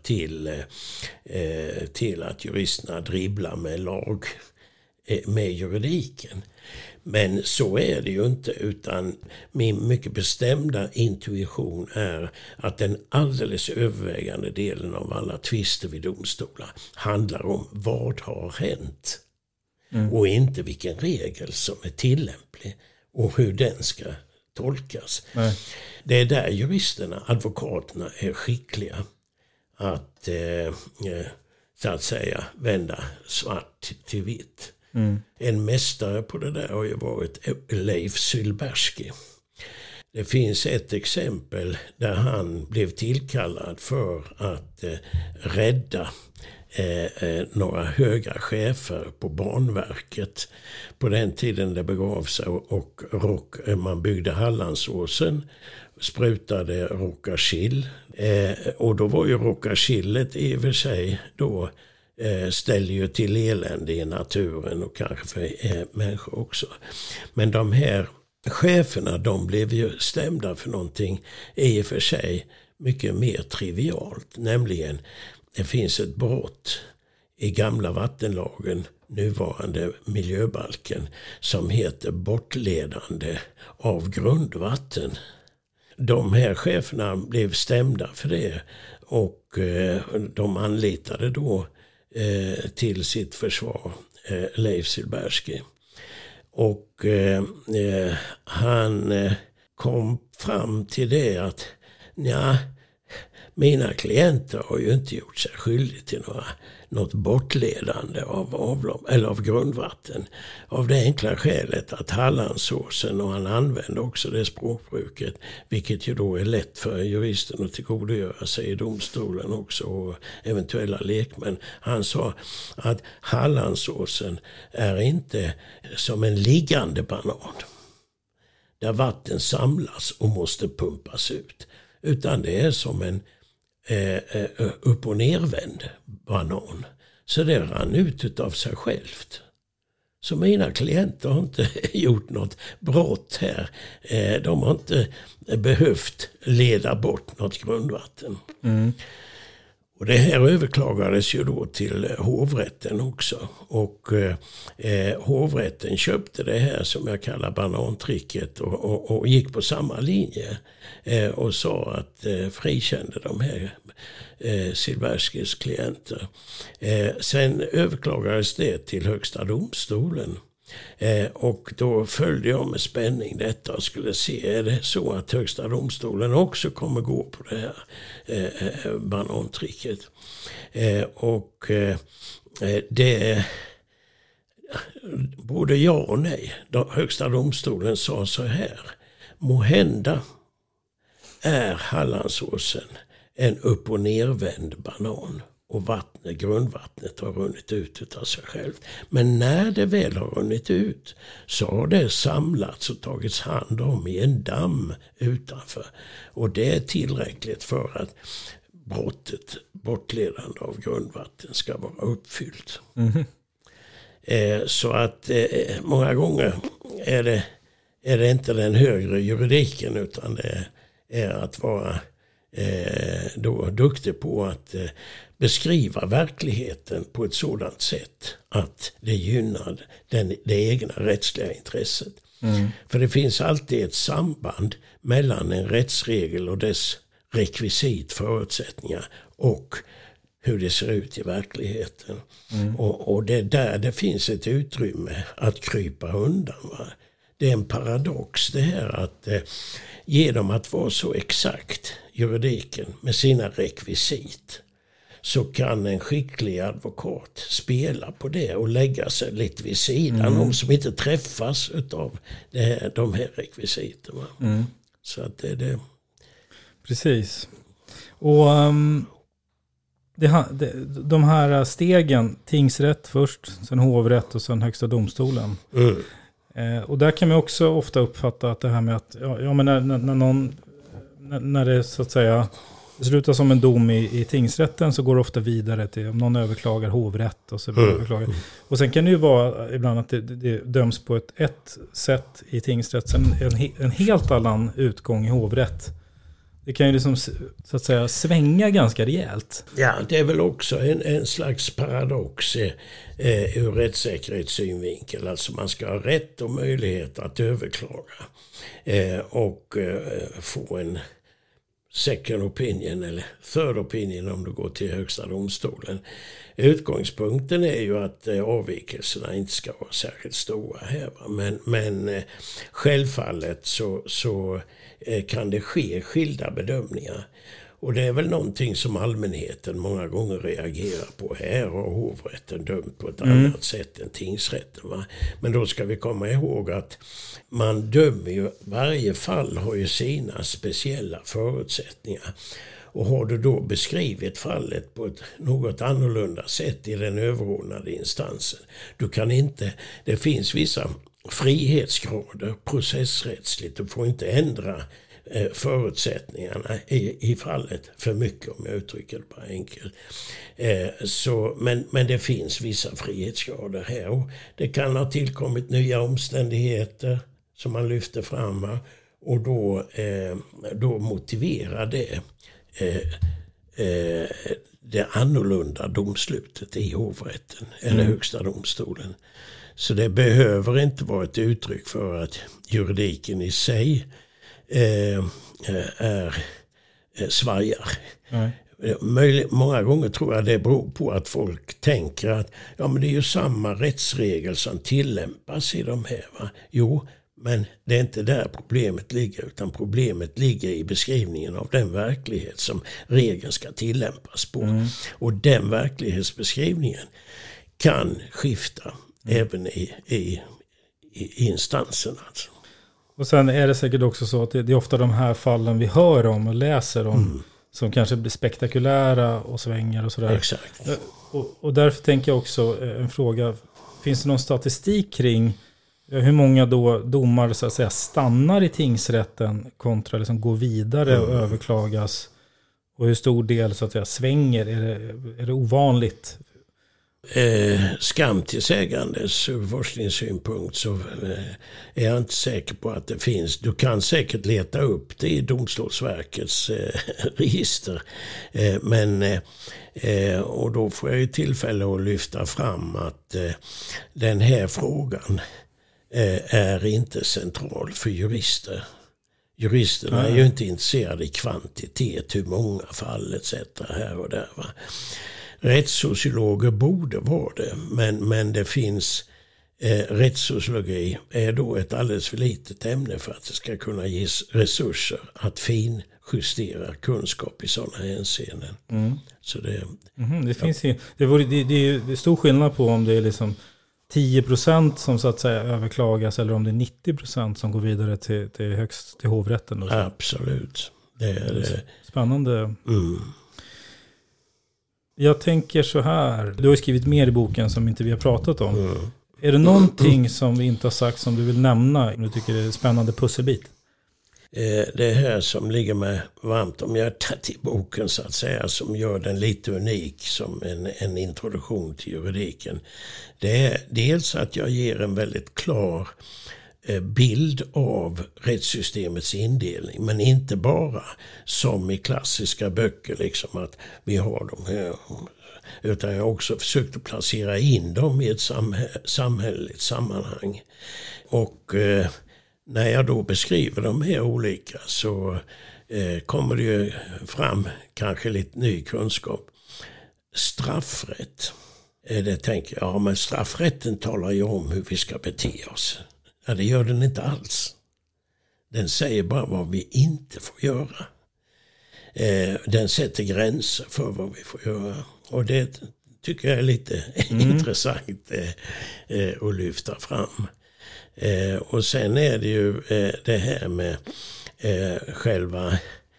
till att juristerna dribblar med juridiken. Men så är det ju inte, utan min mycket bestämda intuition är att den alldeles övervägande delen av alla tvister vid domstolar handlar om vad har hänt. Och inte vilken regel som är tillämplig och hur den ska tolkas. Nej. Det är där juristerna, advokaterna är skickliga att så att säga vända svart till vitt. En mästare på det där har ju varit Leif Sylberski. Det finns ett exempel där han blev tillkallad för att rädda några höga chefer på Banverket på den tiden det begav sig, och man byggde Hallandsåsen, sprutade Rhoca-Gil, och då var ju Rhoca-Gilet i och för sig då ställer ju till elände i naturen och kanske för människor också. Men de här cheferna, de blev ju stämda för någonting i och för sig mycket mer trivialt, nämligen det finns ett brott i gamla vattenlagen, nuvarande miljöbalken, som heter bortledande av grundvatten. De här cheferna blev stämda för det, och de anlitade då till sitt försvar Leif Sylberski. Och han kom fram till det att mina klienter har ju inte gjort sig skyldig till något bortledande av avlopp eller av grundvatten. Av det enkla skälet att Hallandsåsen, och han använde också det språkbruket, vilket ju då är lätt för juristen att tillgodogöra sig i domstolen också, och eventuella lekmän. Han sa att Hallandsåsen är inte som en liggande banan där vatten samlas och måste pumpas ut, utan det är som en upp- och nervänd banan. Så det rann ut av sig självt. Så mina klienter har inte gjort något brott här. De har inte behövt leda bort något grundvatten. Och det här överklagades ju då till hovrätten också. Och hovrätten köpte det här som jag kallar banantricket och gick på samma linje. Och sa att frikände de här Sylberskis klienter. Sen överklagades det till Högsta domstolen. Och då följde jag med spänning detta och skulle se, är det så att Högsta domstolen också kommer gå på det här banantricket. Och det både ja och nej. Högsta domstolen sa så här: måhända är Hallandsåsen en upp- och nervänd banan, och grundvattnet har runnit ut av sig självt. Men när det väl har runnit ut så har det samlats och tagits hand om i en damm utanför. Och det är tillräckligt för att bortledande av grundvatten ska vara uppfyllt. Så att många gånger är det inte den högre juridiken, utan det är att vara då duktig på att beskriva verkligheten på ett sådant sätt att det gynnar det egna rättsliga intresset. För det finns alltid ett samband mellan en rättsregel och dess rekvisit, förutsättningar och hur det ser ut i verkligheten. Och det är där det finns ett utrymme att krypa undan. Va? Det är en paradox det här att genom att vara så exakt, juridiken, med sina rekvisit, så kan en skicklig advokat spela på det och lägga sig lite vid sidan om, som inte träffas av de här rekvisiterna. Så att det är det. Precis. Och de här stegen, tingsrätt först, sen hovrätt och sen högsta domstolen. Och där kan man också ofta uppfatta att det här med att men när det så att säga slutar som en dom i tingsrätten, så går det ofta vidare till om någon överklagar hovrätt och så överklagar. Och sen kan det ju vara ibland att det döms på ett sätt i tingsrätt, sen en helt annan utgång i hovrätt. Det kan ju liksom, så att säga, svänga ganska rejält. Ja, det är väl också en slags paradox ur rättssäkerhetssynvinkel. Alltså man ska ha rätt och möjlighet att överklaga och få en second opinion eller third opinion om du går till högsta domstolen. Utgångspunkten är ju att avvikelserna inte ska vara särskilt stora här. Men självfallet så kan det ske skilda bedömningar. Och det är väl någonting som allmänheten många gånger reagerar på. Här har hovrätten dömt på ett annat sätt än tingsrätten. Va? Men då ska vi komma ihåg att man dömer ju, varje fall har ju sina speciella förutsättningar. Och har du då beskrivit fallet på ett något annorlunda sätt i den överordnade instansen, du kan inte, det finns vissa frihetsgrader processrättsligt, du får inte ändra förutsättningarna i fallet för mycket, om jag uttrycker det bara enkelt. Men det finns vissa frihetsgrader här, och det kan ha tillkommit nya omständigheter som man lyfter fram, och då motiverar det annorlunda domslutet i hovrätten eller högsta domstolen. Så det behöver inte vara ett uttryck för att juridiken i sig svajar. Många gånger tror jag det beror på att folk tänker att men det är ju samma rättsregel som tillämpas i de här. Va? Jo, men det är inte där problemet ligger, utan problemet ligger i beskrivningen av den verklighet som regeln ska tillämpas på. Och den verklighetsbeskrivningen kan skifta även i instansen. Alltså. Och sen är det säkert också så att det är ofta de här fallen vi hör om och läser om som kanske blir spektakulära och svänger och sådär. Exakt. Och därför tänker jag också en fråga. Finns det någon statistik kring hur många då domar så att säga stannar i tingsrätten kontra liksom går vidare och överklagas? Och hur stor del så att säga svänger? Är det ovanligt? Skam till sägandes ur forskningssynpunkt så är jag inte säker på att det finns. Du kan säkert leta upp det i Domstolsverkets register. Och då får jag ju tillfälle att lyfta fram att den här frågan är inte central för jurister. Juristerna är ju inte intresserade i kvantitet, hur många fall etc. här och där. Va? Rättssociologer borde vara det, men det finns rättssociologi är då ett alldeles för litet ämne för att det ska kunna ges resurser att finjustera kunskap i sådana hänseenden. Så det finns ju, det är stor skillnad på om det är liksom 10% som så att säga överklagas eller om det är 90% som går vidare till hovrätten. Då. Absolut. Det är spännande. Jag tänker så här. Du har ju skrivit mer i boken som inte vi har pratat om. Är det någonting som vi inte har sagt som du vill nämna? Om du tycker det är en spännande pusselbit? Det här som ligger mig varmt om hjärtat i boken så att säga, som gör den lite unik som en introduktion till juridiken. Det är dels att jag ger en väldigt klar bild av rättssystemets indelning, men inte bara som i klassiska böcker liksom att vi har de här, utan jag har också försökt att placera in dem i ett samhälleligt sammanhang. Och när jag då beskriver de här olika så kommer det ju fram kanske lite ny kunskap. Straffrätt, det tänker jag, men straffrätten talar ju om hur vi ska bete oss. Ja, det gör den inte alls. Den säger bara vad vi inte får göra. Den sätter gränser för vad vi får göra. Och det tycker jag är lite intressant att lyfta fram. Och sen är det ju det här med själva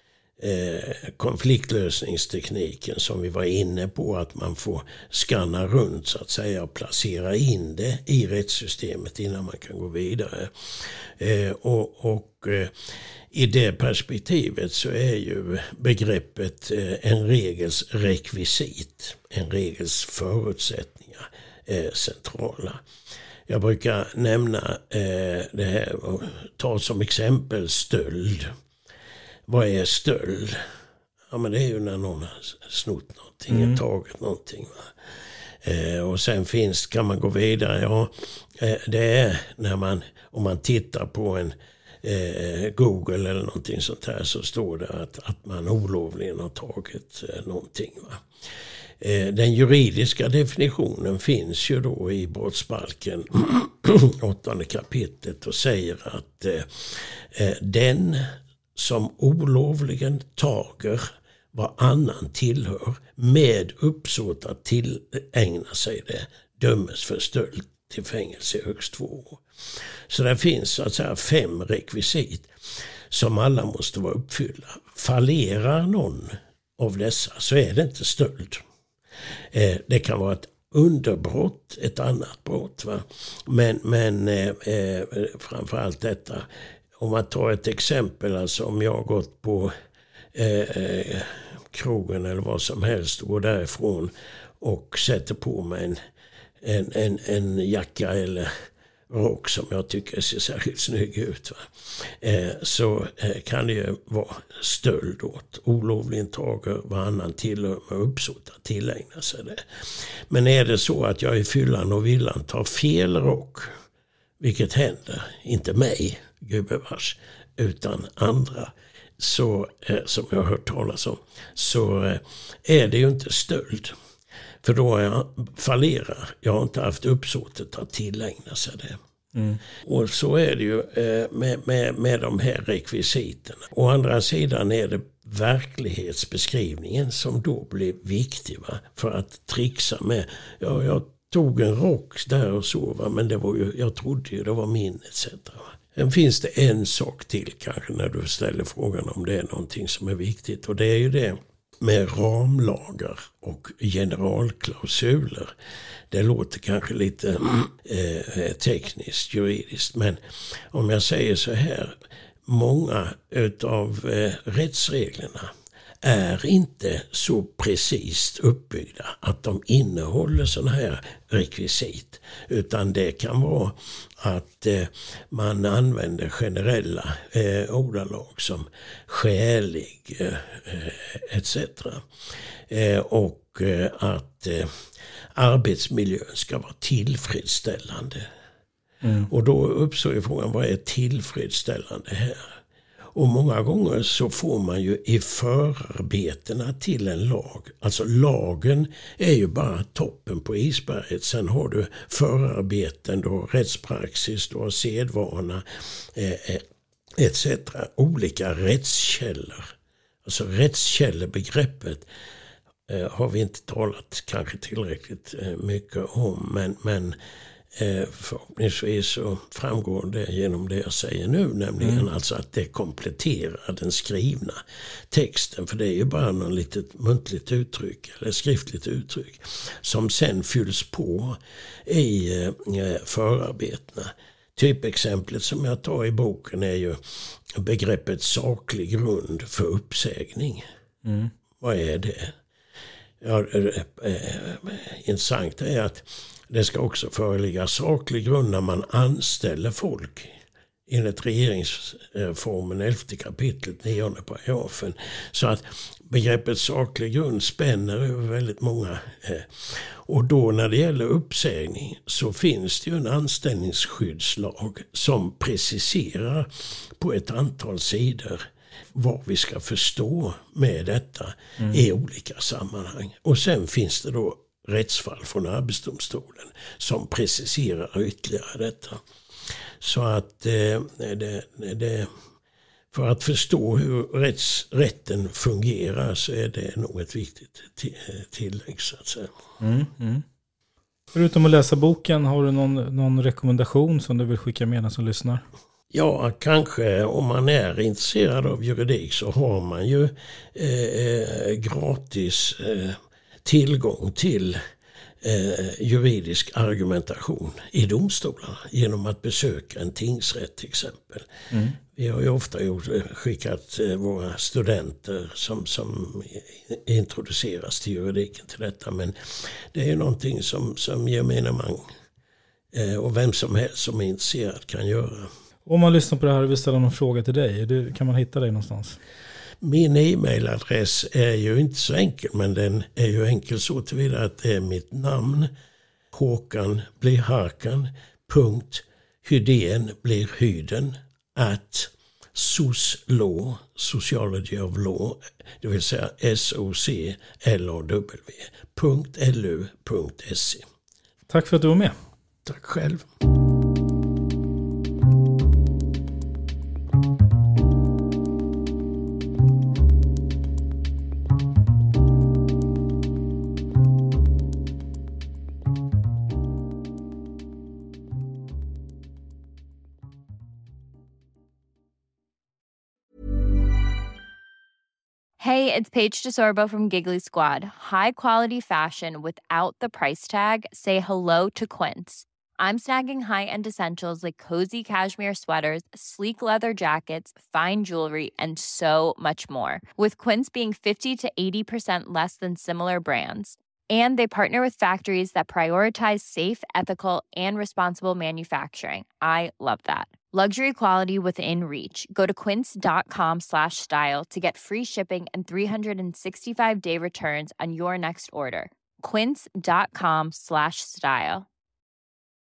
konfliktlösningstekniken som vi var inne på, att man får skanna runt så att säga och placera in det i rättssystemet innan man kan gå vidare. Och i det perspektivet så är ju begreppet en regels rekvisit, en regels förutsättningar centrala. Jag brukar nämna det här och ta som exempel stöld. Vad är stöld? Ja, men det är ju när någon har snott någonting, tagit någonting. Och sen kan man gå vidare. Ja, det är när om man tittar på en Google eller någonting sånt här, så står det att man olovligen har tagit någonting. Va? Den juridiska definitionen finns ju då i brottsbalken 8:e kapitlet och säger att den som olovligen tager vad annan tillhör med uppsåt att tillägna sig det dömes för stöld till fängelse i högst 2 år. Så det finns så att säga 5 rekvisit som alla måste vara uppfyllda. Fallerar någon av dessa så är det inte stöld. Det kan vara ett underbrott, ett annat brott. Va? Men framförallt detta, om man tar ett exempel, alltså om jag har gått på krogen eller vad som helst och går därifrån och sätter på mig en jacka eller rock som jag tycker ser särskilt snygg ut. Va? Så kan det ju vara stöld åt. Olovligen tager vad annan tillhör med uppsåt att tillägna sig det. Men är det så att jag i fyllan och villan tar fel rock, vilket händer, inte mig, gubevars, utan andra, så, som jag har hört talas om, så är det ju inte stöld. För då fallerar. Jag har inte haft uppsåtet att tillägna sig det. Och så är det ju med de här rekvisiterna. Å andra sidan är det verklighetsbeskrivningen som då blir viktig, va? För att trixa med, ja, jag tog en rock där och så, va? Men det var ju, jag trodde ju det var min etc. Sen finns det en sak till kanske när du ställer frågan om det är någonting som är viktigt, och det är ju det med ramlagar och generalklausuler. Det låter kanske lite tekniskt, juridiskt, men om jag säger så här, många utav rättsreglerna är inte så precis uppbyggda att de innehåller sådana här rekvisit, utan det kan vara att man använder generella ordalag som skälig etc. Och att arbetsmiljön ska vara tillfredsställande. Och då uppstår ju frågan, vad är tillfredsställande här? Och många gånger så får man ju i förarbetena till en lag, alltså lagen är ju bara toppen på isberget. Sen har du förarbeten, då rättspraxis, då sedvana etc. Olika rättskällor. Alltså rättskällebegreppet har vi inte talat kanske tillräckligt mycket om, men Förhoppningsvis så framgår det genom det jag säger nu, nämligen alltså att det kompletterar den skrivna texten, för det är ju bara något litet muntligt uttryck eller skriftligt uttryck som sen fylls på i förarbetena. Typexemplet som jag tar i boken är ju begreppet saklig grund för uppsägning. Vad är det? Ja, intressant är att det ska också föreligga saklig grund när man anställer folk enligt regeringsformen 11 kapitlet 9 paragrafen. Så att begreppet saklig grund spänner över väldigt många. Och då när det gäller uppsägning så finns det ju en anställningsskyddslag som preciserar på ett antal sidor vad vi ska förstå med detta i olika sammanhang. Och sen finns det då rättsfall från Arbetsdomstolen som preciserar ytterligare detta. Så att för att förstå hur rätten fungerar så är det nog ett viktigt tillägg så att säga. Förutom att läsa boken, har du någon rekommendation som du vill skicka med den som lyssnar? Ja, kanske om man är intresserad av juridik så har man ju gratis tillgång till juridisk argumentation i domstolarna genom att besöka en tingsrätt till exempel. Vi har ju ofta skickat våra studenter som introduceras till juridiken till detta, men det är ju någonting som gemene man och vem som helst som är intresserad kan göra. Om man lyssnar på det här och vill ställa någon fråga till dig, kan man hitta dig någonstans? Min e-mailadress är ju inte så enkel, men den är ju enkel så tillvida att det är mitt namn, Håkan blir Harkan, .Hydén blir Hyden, @soslaw, Sociology of Law, det vill säga SOCLAW.lu.se. Tack för att du var med. Tack själv. Hey, it's Paige DeSorbo from Giggly Squad. High quality fashion without the price tag. Say hello to Quince. I'm snagging high-end essentials like cozy cashmere sweaters, sleek leather jackets, fine jewelry, and so much more. With Quince being 50 to 80% less than similar brands. And they partner with factories that prioritize safe, ethical, and responsible manufacturing. I love that. Luxury quality within reach. Go to quince.com/style to get free shipping and 365-day returns on your next order. Quince.com/style.